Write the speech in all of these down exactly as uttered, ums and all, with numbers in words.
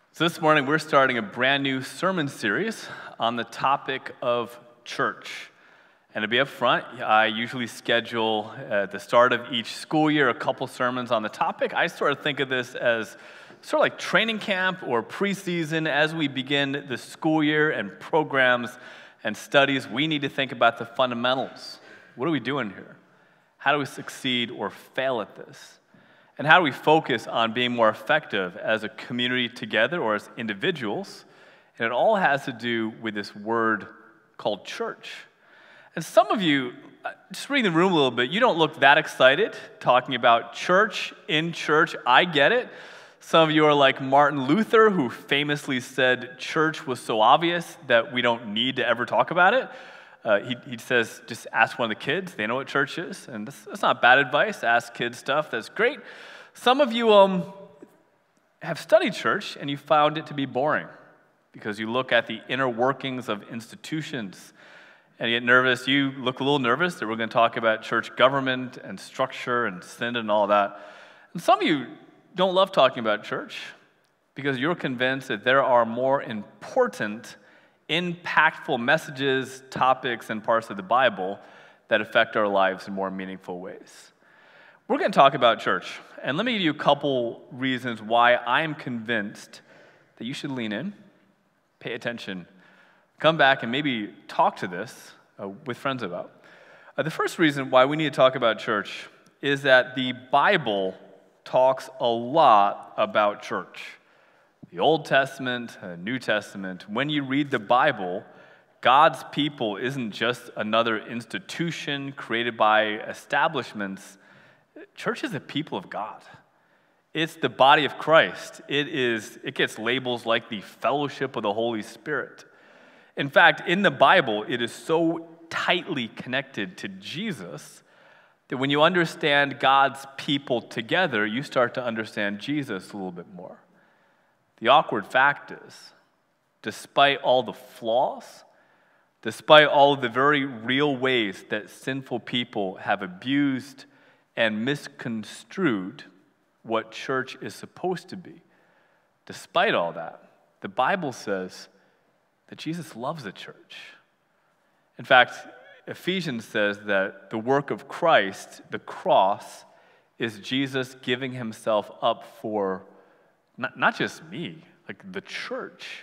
So this morning we're starting a brand new sermon series on the topic of church. And to be up front, I usually schedule at the start of each school year a couple sermons on the topic. I sort of think of this as sort of like training camp or preseason. As we begin the school year and programs and studies, we need to think about the fundamentals. What are we doing here? How do we succeed or fail at this? And how do we focus on being more effective as a community together or as individuals? And it all has to do with this word called church. And some of you, just reading the room a little bit, you don't look that excited talking about church in church. I get it. Some of you are like Martin Luther, who famously said church was so obvious that we don't need to ever talk about it. Uh, he, he says, just ask one of the kids. They know what church is. And that's, that's not bad advice. Ask kids stuff. That's great. Some of you um, have studied church and you found it to be boring because you look at the inner workings of institutions and you get nervous. You look a little nervous that we're going to talk about church government and structure and synod and all that. And some of you don't love talking about church because you're convinced that there are more important, impactful messages, topics, and parts of the Bible that affect our lives in more meaningful ways. We're going to talk about church, and let me give you a couple reasons why I am convinced that you should lean in, pay attention, come back, and maybe talk to this uh, with friends about. Uh, the first reason why we need to talk about church is that the Bible talks a lot about church. The Old Testament, the New Testament, when you read the Bible, God's people isn't just another institution created by establishments. Church is the people of God. It's the body of Christ. It is. It gets labels like the fellowship of the Holy Spirit. In fact, in the Bible, it is so tightly connected to Jesus that when you understand God's people together, you start to understand Jesus a little bit more. The awkward fact is, despite all the flaws, despite all of the very real ways that sinful people have abused and misconstrued what church is supposed to be, despite all that, the Bible says that Jesus loves the church. In fact, Ephesians says that the work of Christ, the cross, is Jesus giving himself up for not, not just me, like the church.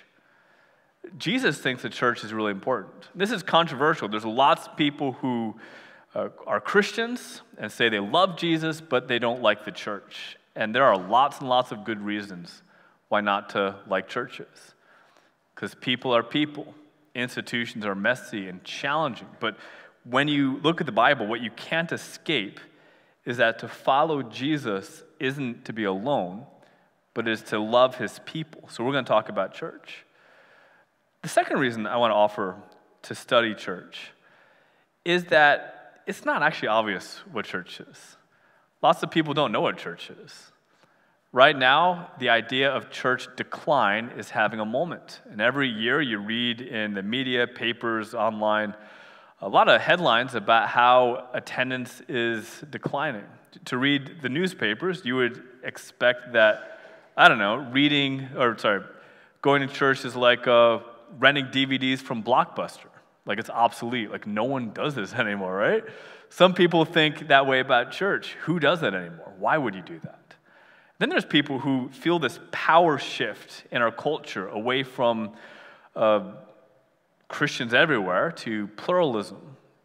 Jesus thinks the church is really important. This is controversial. There's lots of people who uh, are Christians and say they love Jesus, but they don't like the church. And there are lots and lots of good reasons why not to like churches. Because people are people. Institutions are messy and challenging. But when you look at the Bible, what you can't escape is that to follow Jesus isn't to be alone, but is to love his people. So we're going to talk about church. The second reason I want to offer to study church is that it's not actually obvious what church is. Lots of people don't know what church is. Right now, the idea of church decline is having a moment. And every year you read in the media, papers, online, a lot of headlines about how attendance is declining. To read the newspapers, you would expect that, I don't know, reading, or sorry, going to church is like uh, renting D V Ds from Blockbuster. Like it's obsolete, like no one does this anymore, right? Some people think that way about church. Who does that anymore? Why would you do that? Then there's people who feel this power shift in our culture away from uh, Christians everywhere to pluralism.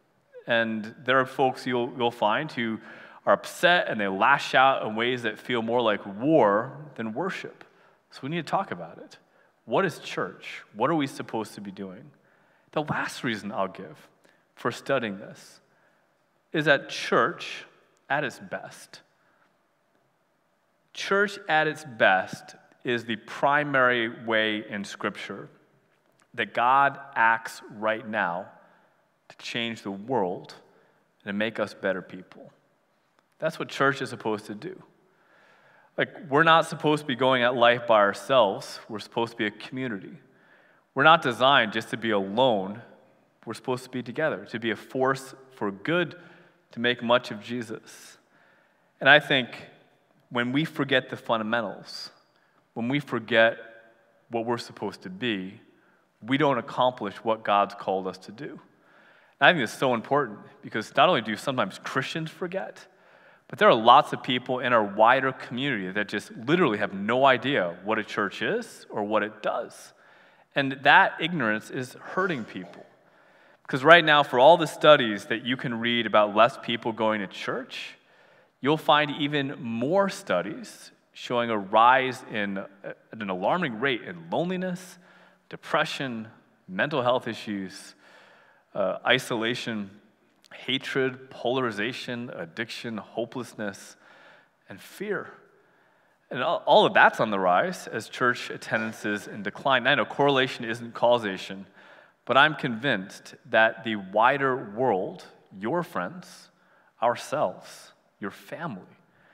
And there are folks you'll, you'll find who are upset and they lash out in ways that feel more like war than worship. So we need to talk about it. What is church? What are we supposed to be doing? The last reason I'll give for studying this is that church at its best, church at its best is the primary way in Scripture that God acts right now to change the world and to make us better people. That's what church is supposed to do. Like, we're not supposed to be going at life by ourselves. We're supposed to be a community. We're not designed just to be alone. We're supposed to be together, to be a force for good, to make much of Jesus. And I think when we forget the fundamentals, when we forget what we're supposed to be, we don't accomplish what God's called us to do. And I think it's so important because not only do sometimes Christians forget, but there are lots of people in our wider community that just literally have no idea what a church is or what it does. And that ignorance is hurting people. Because right now, for all the studies that you can read about less people going to church, you'll find even more studies showing a rise in at an alarming rate in loneliness, depression, mental health issues, uh, isolation, hatred, polarization, addiction, hopelessness, and fear. And all, all of that's on the rise as church attendance is in decline. I know correlation isn't causation, but I'm convinced that the wider world, your friends, ourselves, your family,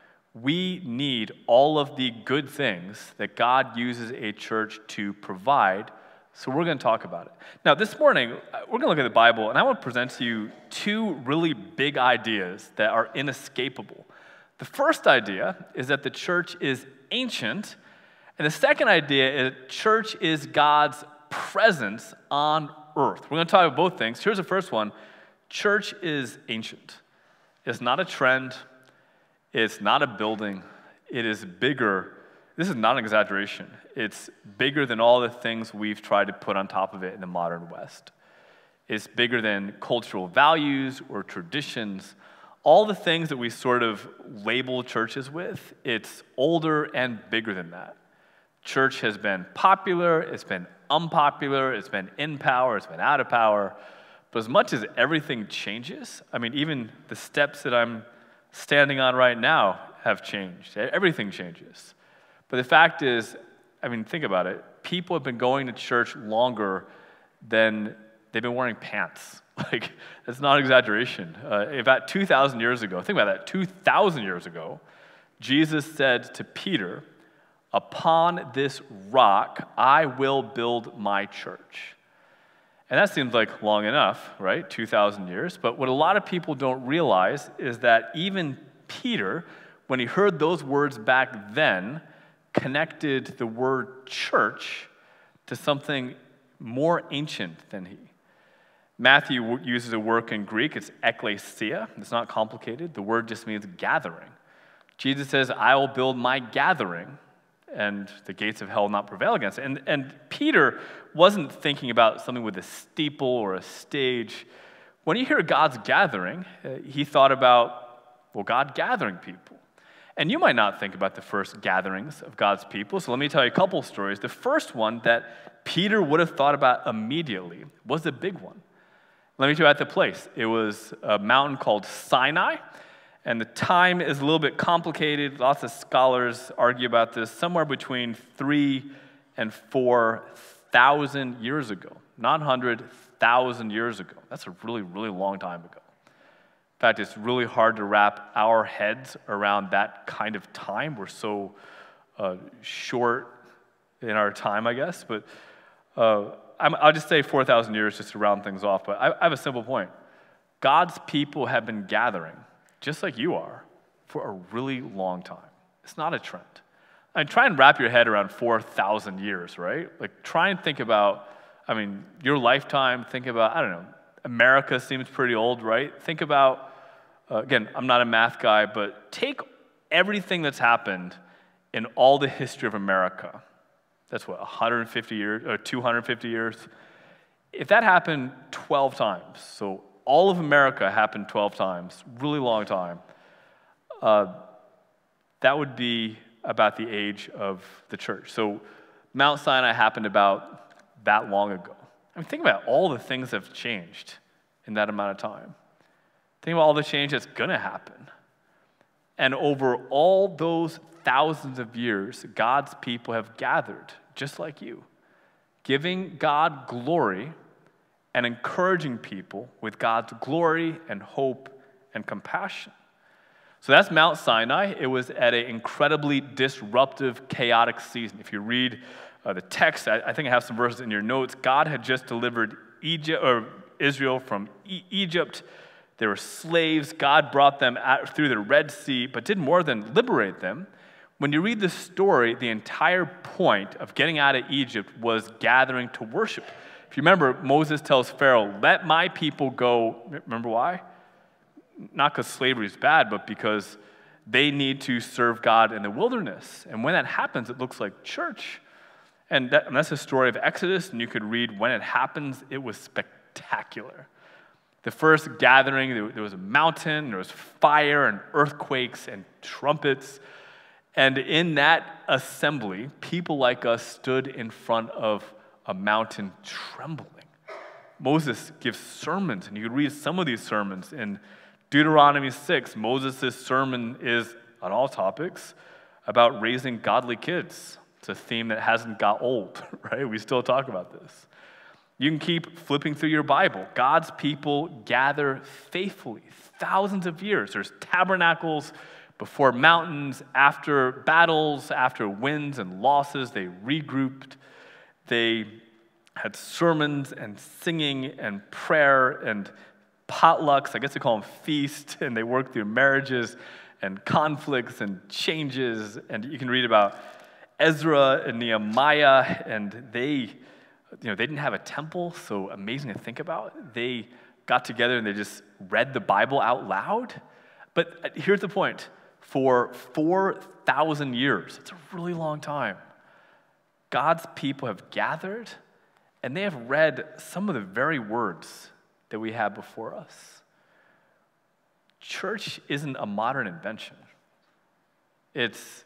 we need all of the good things that God uses a church to provide, so we're going to talk about it. Now, this morning, we're going to look at the Bible, and I want to present to you two really big ideas that are inescapable. The first idea is that the church is ancient, and the second idea is church is God's presence on earth. We're going to talk about both things. Here's the first one. Church is ancient. It's not a trend. It's not a building. It is bigger. This is not an exaggeration. It's bigger than all the things we've tried to put on top of it in the modern West. It's bigger than cultural values or traditions. All the things that we sort of label churches with, it's older and bigger than that. Church has been popular, it's been unpopular, it's been in power, it's been out of power. But as much as everything changes, I mean, even the steps that I'm standing on right now have changed. Everything changes. But the fact is, I mean, think about it. People have been going to church longer than they've been wearing pants. Like, that's not an exaggeration. Uh, about two thousand years ago, think about that, two thousand years ago, Jesus said to Peter, "Upon this rock I will build my church." And that seems like long enough, right? two thousand years. But what a lot of people don't realize is that even Peter, when he heard those words back then, connected the word church to something more ancient than he. Matthew uses a word in Greek, it's ekklesia. It's not complicated. The word just means gathering. Jesus says, "I will build my gathering, and the gates of hell will not prevail against it." And, and Peter wasn't thinking about something with a steeple or a stage. When you hear God's gathering, uh, he thought about, well, God gathering people. And you might not think about the first gatherings of God's people, so let me tell you a couple stories. The first one that Peter would have thought about immediately was a big one. Let me tell you about the place. It was a mountain called Sinai, and the time is a little bit complicated. Lots of scholars argue about this, somewhere between three and four thousand years ago. Not hundred, thousand years ago. That's a really, really long time ago. In fact, it's really hard to wrap our heads around that kind of time. We're so uh, short in our time, I guess. But uh, I'm, I'll just say four thousand years just to round things off. But I, I have a simple point. God's people have been gathering, just like you are, for a really long time. It's not a trend. I mean, try and wrap your head around four thousand years, right? Like, try and think about, I mean, your lifetime. Think about, I don't know, America seems pretty old, right? Think about, uh, again, I'm not a math guy, but take everything that's happened in all the history of America. That's what, one hundred fifty years, or two hundred fifty years? If that happened twelve times, so all of America happened twelve times, really long time, uh, that would be about the age of the church. So Mount Sinai happened about that long ago. I mean, think about all the things that have changed in that amount of time. Think about all the change that's going to happen. And over all those thousands of years, God's people have gathered, just like you, giving God glory and encouraging people with God's glory and hope and compassion. So that's Mount Sinai. It was at an incredibly disruptive, chaotic season. If you read uh, the text, I, I think I have some verses in your notes. God had just delivered Egypt, or Israel from e- Egypt. They were slaves. God brought them out through the Red Sea, but did more than liberate them. When you read the story, the entire point of getting out of Egypt was gathering to worship. If you remember, Moses tells Pharaoh, let my people go. Remember why? Not because slavery is bad, but because they need to serve God in the wilderness. And when that happens, it looks like church. And, that, and that's the story of Exodus, and you could read when it happens, it was spectacular. The first gathering, there was a mountain, there was fire and earthquakes and trumpets. And in that assembly, people like us stood in front of a mountain trembling. Moses gives sermons, and you can read some of these sermons. In Deuteronomy six, Moses' sermon is, on all topics, about raising godly kids. It's a theme that hasn't got old, right? We still talk about this. You can keep flipping through your Bible. God's people gather faithfully, thousands of years. There's tabernacles before mountains, after battles, after wins and losses. They regrouped. They had sermons and singing and prayer and potlucks. I guess they call them feasts. And they worked through marriages and conflicts and changes. And you can read about Ezra and Nehemiah, and they, you know, they didn't have a temple, so amazing to think about. They got together and they just read the Bible out loud. But here's the point. For four thousand years, it's a really long time, God's people have gathered, and they have read some of the very words that we have before us. Church isn't a modern invention. It's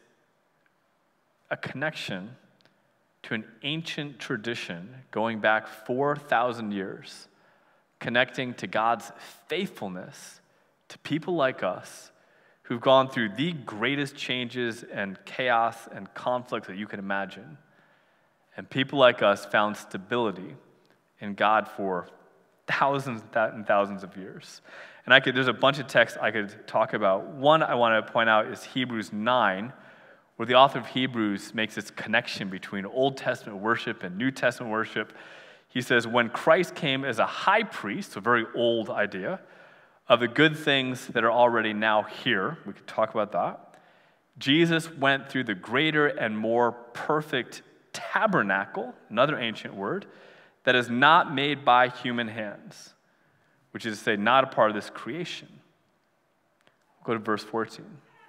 a connection to an ancient tradition going back four thousand years, connecting to God's faithfulness to people like us who've gone through the greatest changes and chaos and conflict that you can imagine. And people like us found stability in God for thousands and thousands of years. And I could, there's a bunch of texts I could talk about. One I want to point out is Hebrews nine, where the author of Hebrews makes this connection between Old Testament worship and New Testament worship. He says, when Christ came as a high priest, a very old idea, of the good things that are already now here, we could talk about that, Jesus went through the greater and more perfect tabernacle, another ancient word, that is not made by human hands, which is to say, not a part of this creation. Go to verse fourteen.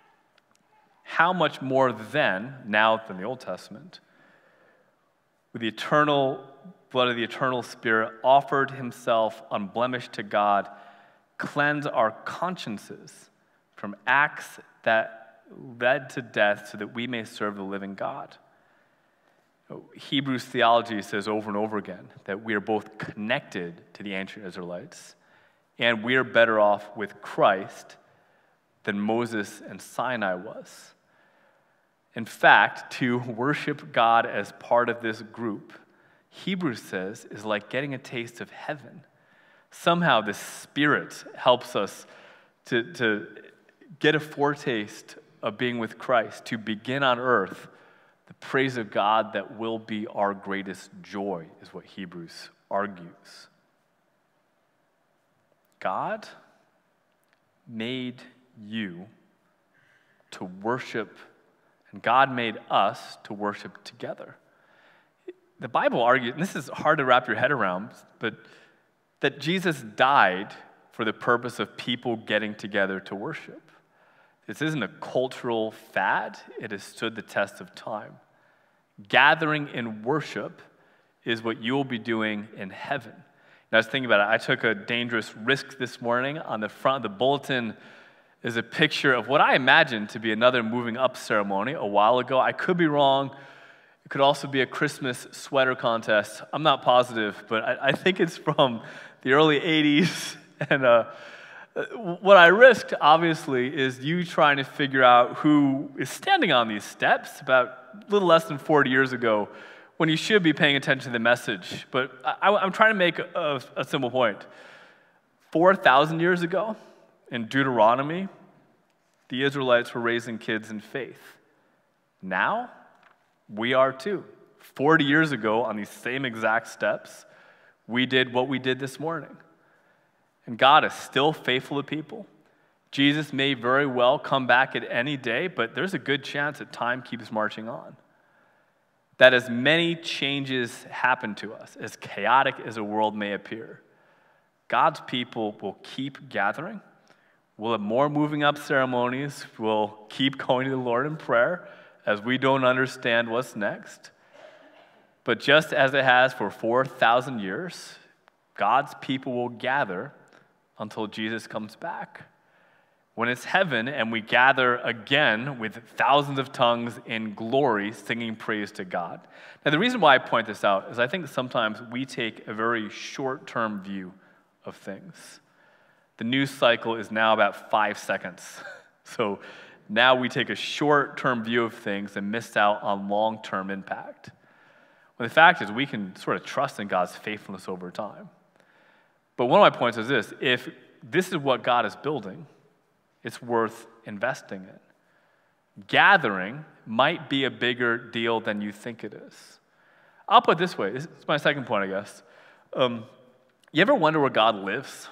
How much more then, now than the Old Testament, with the eternal blood of the eternal Spirit, offered himself unblemished to God, cleanse our consciences from acts that led to death so that we may serve the living God. Hebrews theology says over and over again that we are both connected to the ancient Israelites and we are better off with Christ than Moses and Sinai was. In fact, to worship God as part of this group, Hebrews says, is like getting a taste of heaven. Somehow the Spirit helps us to, to get a foretaste of being with Christ, to begin on earth the praise of God that will be our greatest joy, is what Hebrews argues. God made you to worship, and God made us to worship together. The Bible argues, and this is hard to wrap your head around, but that Jesus died for the purpose of people getting together to worship. This isn't a cultural fad. It has stood the test of time. Gathering in worship is what you'll be doing in heaven. And I was thinking about it. I took a dangerous risk this morning. On the front of the bulletin is a picture of what I imagine to be another moving up ceremony a while ago. I could be wrong. It could also be a Christmas sweater contest. I'm not positive, but I, I think it's from the early eighties. And uh, what I risked, obviously, is you trying to figure out who is standing on these steps about a little less than forty years ago when you should be paying attention to the message. But I, I'm trying to make a, a simple point. four thousand years ago, in Deuteronomy, the Israelites were raising kids in faith. Now, we are too. forty years ago, on these same exact steps, we did what we did this morning. And God is still faithful to people, Jesus may very well come back at any day, but there's a good chance that time keeps marching on. That as many changes happen to us, as chaotic as the world may appear, God's people will keep gathering. We'll have more moving up ceremonies. We'll keep going to the Lord in prayer as we don't understand what's next. But just as it has for four thousand years, God's people will gather until Jesus comes back. When it's heaven and we gather again with thousands of tongues in glory singing praise to God. Now, the reason why I point this out is I think sometimes we take a very short-term view of things. The news cycle is now about five seconds. So now we take a short-term view of things and miss out on long-term impact. Well, the fact is we can sort of trust in God's faithfulness over time. But one of my points is this: if this is what God is building, it's worth investing in. Gathering might be a bigger deal than you think it is. I'll put it this way. This is my second point, I guess. Um, you ever wonder where God lives?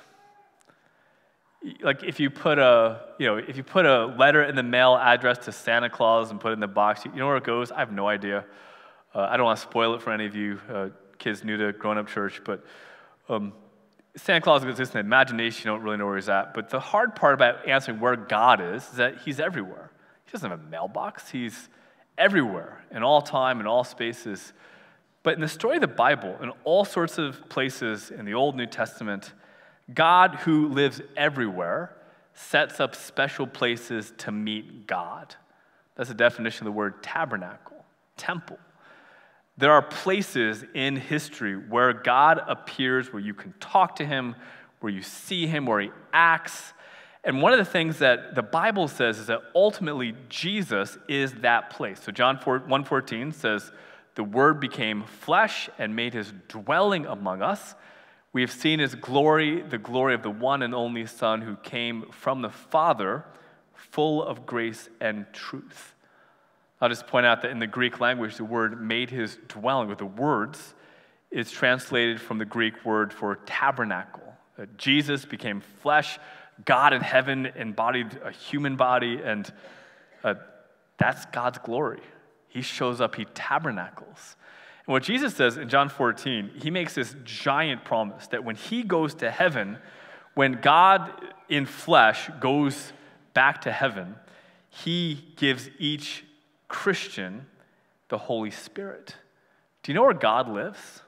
Like if you put a, you know, if you put a letter in the mail addressed to Santa Claus and put it in the box, you know where it goes? I have no idea. Uh, I don't want to spoil it for any of you uh, kids new to grown-up church, but um, Santa Claus exists in imagination. You don't really know where he's at. But the hard part about answering where God is is that he's everywhere. He doesn't have a mailbox. He's everywhere, in all time, in all spaces. But in the story of the Bible, in all sorts of places in the Old New Testament, God, who lives everywhere, sets up special places to meet God. That's the definition of the word tabernacle, temple. There are places in history where God appears, where you can talk to him, where you see him, where he acts. And one of the things that the Bible says is that ultimately Jesus is that place. So John one fourteen says, "The Word became flesh and made his dwelling among us. We have seen his glory, the glory of the one and only Son who came from the Father, full of grace and truth." I'll just point out that in the Greek language, the word "made his dwelling," with the words, is translated from the Greek word for tabernacle. That Jesus became flesh, God in heaven embodied a human body, and uh, that's God's glory. He shows up, he tabernacles. And what Jesus says in John fourteen, he makes this giant promise that when he goes to heaven, when God in flesh goes back to heaven, he gives each Christian the Holy Spirit. Do you know where God lives?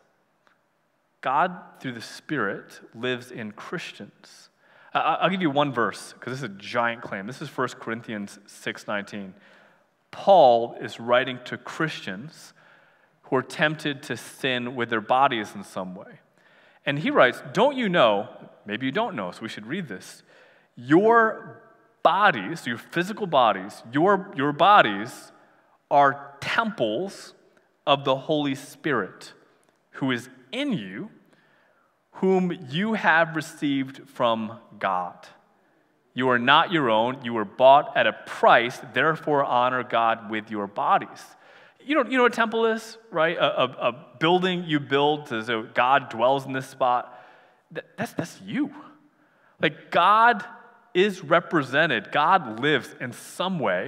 God, through the Spirit, lives in Christians. I'll give you one verse, because this is a giant claim. This is First Corinthians six nineteen. Paul is writing to Christians who are tempted to sin with their bodies in some way. And he writes, "Don't you know," maybe you don't know, so we should read this, "your bodies, your physical bodies, your, your bodies are temples of the Holy Spirit, who is in you, whom you have received from God. You are not your own. You were bought at a price. Therefore, honor God with your bodies." You know, you know what a temple is, right? A, a, a building you build so God dwells in this spot. That, that's, that's you. Like, God is represented. God lives in some way,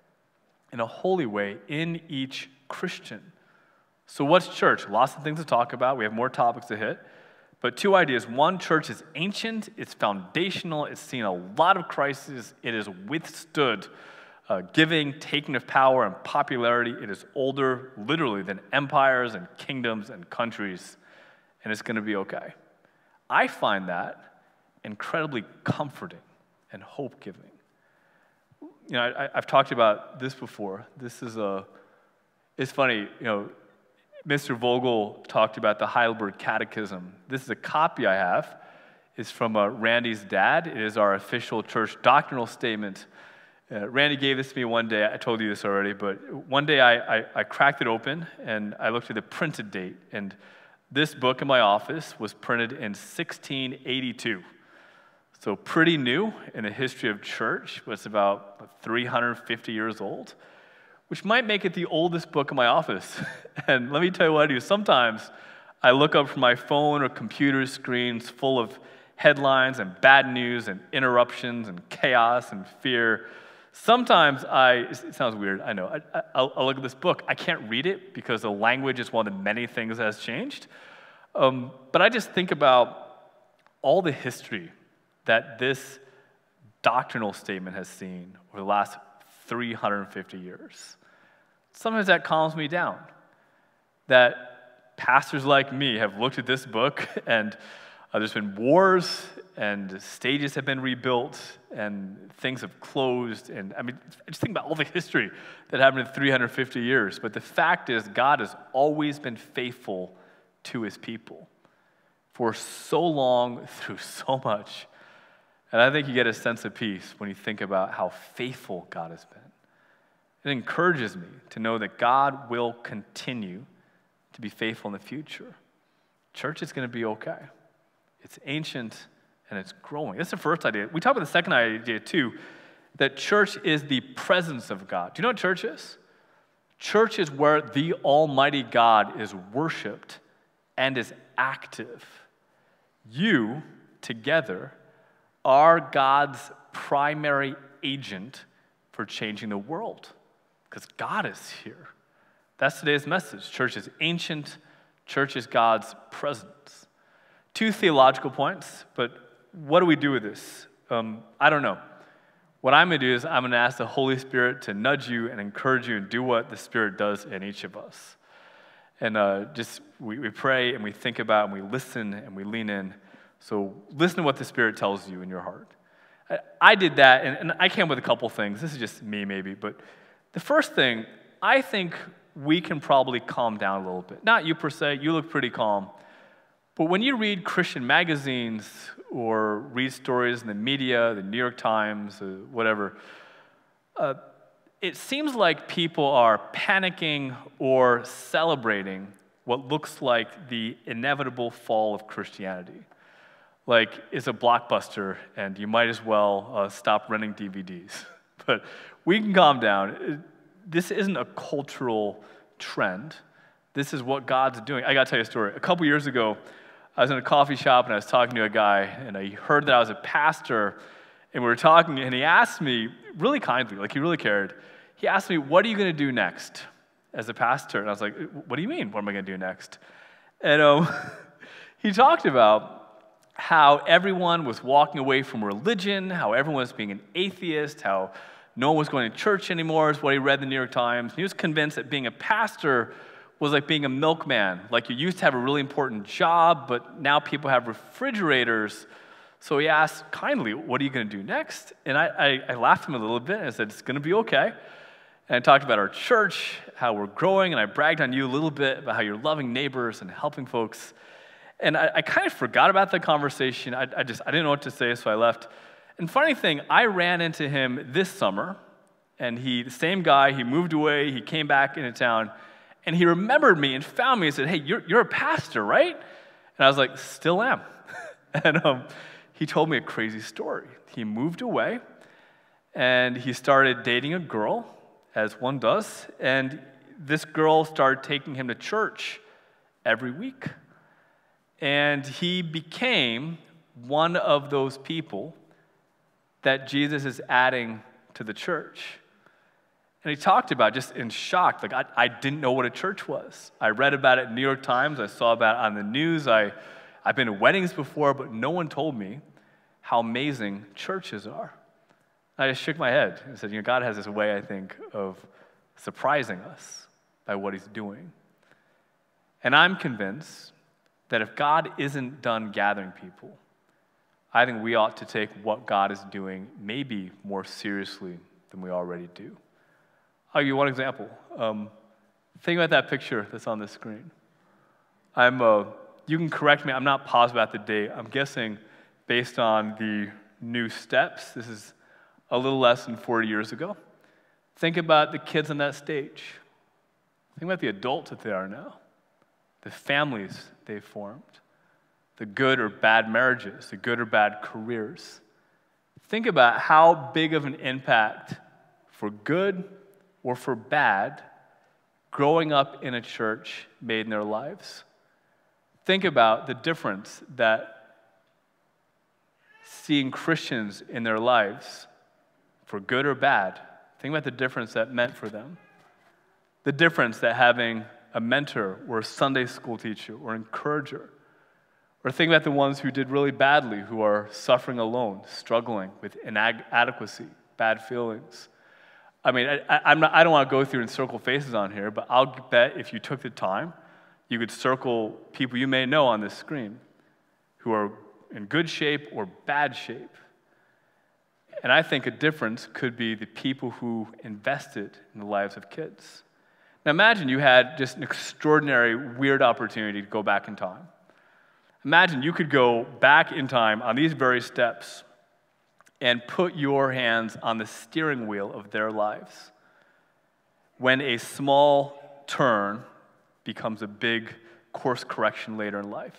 in a holy way, in each Christian. So what's church? Lots of things to talk about. We have more topics to hit. But two ideas. One, church is ancient. It's foundational. It's seen a lot of crises. It has withstood uh, giving, taking of power, and popularity. It is older, literally, than empires and kingdoms and countries. And it's going to be okay. I find that incredibly comforting and hope-giving. You know, I, I've talked about this before. This is a, it's funny, you know, Mister Vogel talked about the Heidelberg Catechism. This is a copy I have. It's from uh, Randy's dad. It is our official church doctrinal statement. Uh, Randy gave this to me one day. I told you this already, but one day I, I, I cracked it open, and I looked at the printed date. And this book in my office was printed in sixteen eighty-two. So pretty new in the history of church, but it's about three hundred fifty years old, which might make it the oldest book in my office. And let me tell you what I do. Sometimes I look up from my phone or computer screens full of headlines and bad news and interruptions and chaos and fear. Sometimes I, it sounds weird, I know, I, I'll, I'll look at this book. I can't read it because the language is one of the many things that has changed. Um, but I just think about all the history that this doctrinal statement has seen over the last three hundred fifty years. Sometimes that calms me down, that pastors like me have looked at this book and uh, there's been wars and stages have been rebuilt and things have closed. And I mean, just think about all the history that happened in three hundred fifty years. But the fact is, God has always been faithful to his people for so long, through so much. And I think you get a sense of peace when you think about how faithful God has been. It encourages me to know that God will continue to be faithful in the future. Church is going to be okay. It's ancient and it's growing. That's the first idea. We talk about the second idea too, that church is the presence of God. Do you know what church is? Church is where the Almighty God is worshiped and is active. You, together, are God's primary agent for changing the world, because God is here. That's today's message. Church is ancient. Church is God's presence. Two theological points, but what do we do with this? Um, I don't know. What I'm going to do is I'm going to ask the Holy Spirit to nudge you and encourage you and do what the Spirit does in each of us. And uh, just we, we pray and we think about and we listen and we lean in. So listen to what the Spirit tells you in your heart. I, I did that, and, and I came up with a couple things. This is just me maybe, but the first thing, I think we can probably calm down a little bit. Not you per se, you look pretty calm. But when you read Christian magazines or read stories in the media, the New York Times, uh, whatever, uh, it seems like people are panicking or celebrating what looks like the inevitable fall of Christianity. Like it's a blockbuster and you might as well uh, stop renting D V Ds. But we can calm down. This isn't a cultural trend. This is what God's doing. I got to tell you a story. A couple years ago, I was in a coffee shop and I was talking to a guy and I heard that I was a pastor and we were talking and he asked me really kindly, like he really cared. He asked me, what are you going to do next as a pastor? And I was like, what do you mean? What am I going to do next? And um, he talked about how everyone was walking away from religion, how everyone was being an atheist, how no one was going to church anymore is what he read in the New York Times. And he was convinced that being a pastor was like being a milkman. Like you used to have a really important job, but now people have refrigerators. So he asked kindly, what are you going to do next? And I, I, I laughed at him a little bit and I said, it's going to be okay. And I talked about our church, how we're growing, and I bragged on you a little bit about how you're loving neighbors and helping folks. And I, I kind of forgot about the conversation. I, I just, I didn't know what to say, so I left. And funny thing, I ran into him this summer, and he, the same guy, he moved away, he came back into town, and he remembered me and found me and said, hey, you're, you're a pastor, right? And I was like, still am. and um, he told me a crazy story. He moved away, and he started dating a girl, as one does, and this girl started taking him to church every week. And he became one of those people that Jesus is adding to the church. And he talked about, just in shock, like, I, I didn't know what a church was. I read about it in the New York Times. I saw about it on the news. I, I've been to weddings before, but no one told me how amazing churches are. I just shook my head and said, you know, God has this way, I think, of surprising us by what he's doing. And I'm convinced that if God isn't done gathering people, I think we ought to take what God is doing maybe more seriously than we already do. I'll give you one example. Um, think about that picture that's on the screen. I'm, uh, you can correct me, I'm not positive about the date. I'm guessing based on the new steps, this is a little less than forty years ago. Think about the kids on that stage. Think about the adults that they are now, the families they've formed, the good or bad marriages, the good or bad careers. Think about how big of an impact, for good or for bad, growing up in a church made in their lives. Think about the difference that seeing Christians in their lives, for good or bad. Think about the difference that meant for them. The difference that having a mentor or a Sunday school teacher or encourager, or think about the ones who did really badly, who are suffering alone, struggling with inadequacy, bad feelings. I mean, I, I'm not, I don't want to go through and circle faces on here, but I'll bet if you took the time, you could circle people you may know on this screen who are in good shape or bad shape. And I think a difference could be the people who invested in the lives of kids. Now imagine you had just an extraordinary, weird opportunity to go back in time. Imagine you could go back in time on these very steps and put your hands on the steering wheel of their lives when a small turn becomes a big course correction later in life.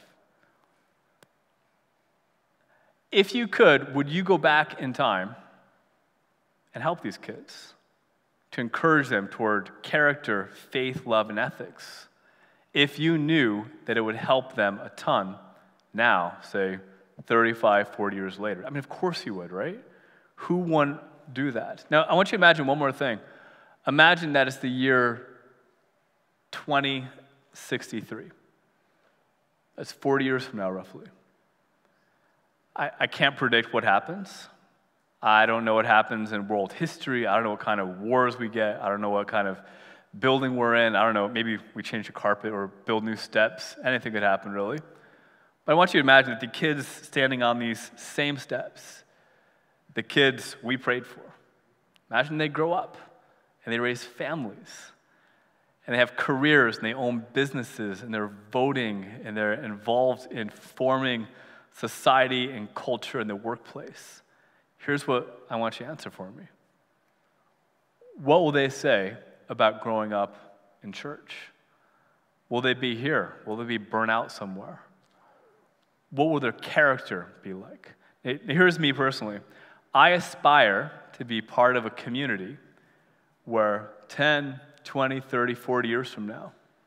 If you could, would you go back in time and help these kids, to encourage them toward character, faith, love, and ethics, if you knew that it would help them a ton now, say, thirty-five, forty years later? I mean, of course you would, right? Who wouldn't do that? Now, I want you to imagine one more thing. Imagine that it's the year twenty sixty-three. That's forty years from now, roughly. I, I can't predict what happens. I don't know what happens in world history. I don't know what kind of wars we get. I don't know what kind of building we're in. I don't know, maybe we change the carpet or build new steps. Anything could happen, really. But I want you to imagine that the kids standing on these same steps, the kids we prayed for, imagine they grow up and they raise families and they have careers and they own businesses and they're voting and they're involved in forming society and culture in the workplace. Here's what I want you to answer for me. What will they say about growing up in church? Will they be here? Will they be burnt out somewhere? What will their character be like? Here's me personally. I aspire to be part of a community where ten, twenty, thirty, forty years from now,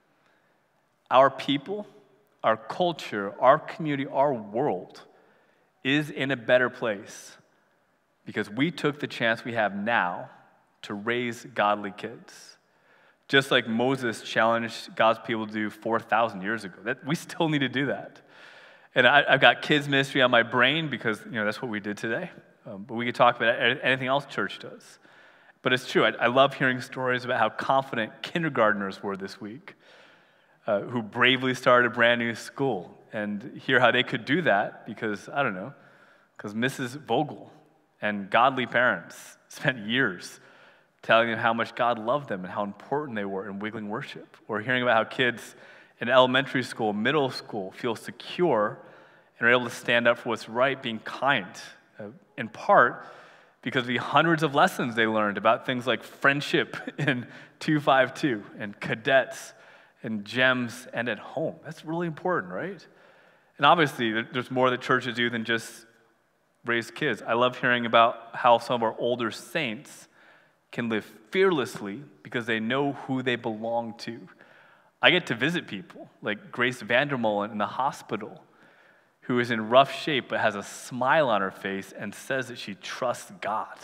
our people, our culture, our community, our world is in a better place because we took the chance we have now to raise godly kids. Just like Moses challenged God's people to do four thousand years ago. That, we still need to do that. And I, I've got kids ministry on my brain because you know that's what we did today. Um, but we could talk about anything else church does. But it's true. I, I love hearing stories about how confident kindergartners were this week, uh, who bravely started a brand new school, and hear how they could do that because, I don't know, because Missus Vogel and godly parents spent years telling them how much God loved them and how important they were in wiggling worship. Or hearing about how kids in elementary school, middle school, feel secure and are able to stand up for what's right, being kind, uh, in part because of the hundreds of lessons they learned about things like friendship in two five two and cadets and GEMS and at home. That's really important, right? And obviously, there's more that churches do than just raise kids. I love hearing about how some of our older saints can live fearlessly because they know who they belong to. I get to visit people like Grace Vandermolen in the hospital, who is in rough shape but has a smile on her face and says that she trusts God.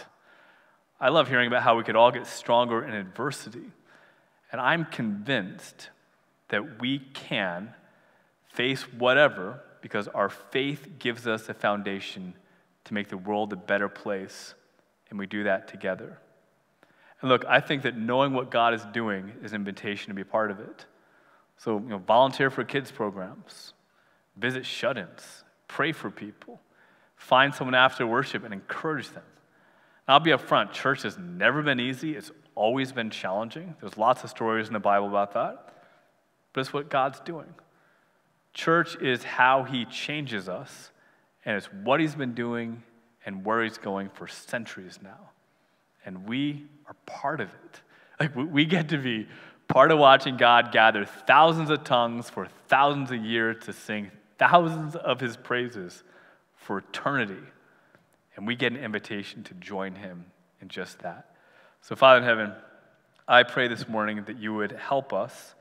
I love hearing about how we could all get stronger in adversity. And I'm convinced that we can face whatever because our faith gives us a foundation to make the world a better place, and we do that together. And look, I think that knowing what God is doing is an invitation to be a part of it. So, you know, volunteer for kids programs, visit shut-ins, pray for people, find someone after worship and encourage them. And I'll be upfront, church has never been easy. It's always been challenging. There's lots of stories in the Bible about that. But it's what God's doing. Church is how he changes us, and it's what he's been doing and where he's going for centuries now. And we are part of it. Like, we get to be part of watching God gather thousands of tongues for thousands of years to sing thousands of his praises for eternity. And we get an invitation to join him in just that. So, Father in heaven, I pray this morning that you would help us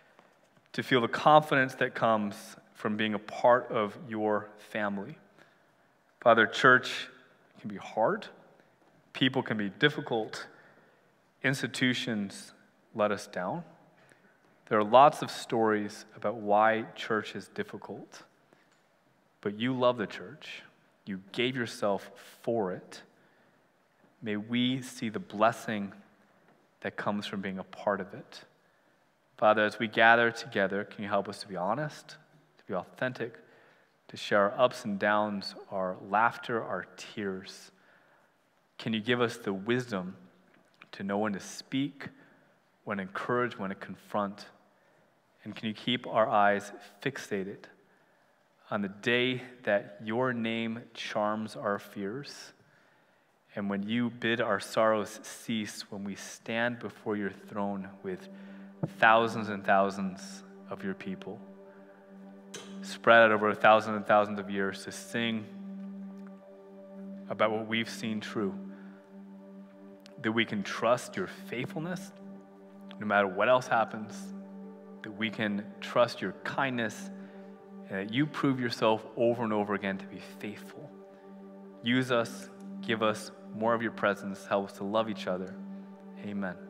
to feel the confidence that comes from being a part of your family. Father, church can be hard. People can be difficult. Institutions let us down. There are lots of stories about why church is difficult. But you love the church. You gave yourself for it. May we see the blessing that comes from being a part of it. Father, as we gather together, can you help us to be honest, to be authentic, to share our ups and downs, our laughter, our tears? Can you give us the wisdom to know when to speak, when to encourage, when to confront? And can you keep our eyes fixated on the day that your name charms our fears, and when you bid our sorrows cease, when we stand before your throne with thousands and thousands of your people, spread out over thousands and thousands of years to sing about what we've seen true, that we can trust your faithfulness no matter what else happens, that we can trust your kindness, and that you prove yourself over and over again to be faithful. Use us, give us more of your presence, help us to love each other. Amen.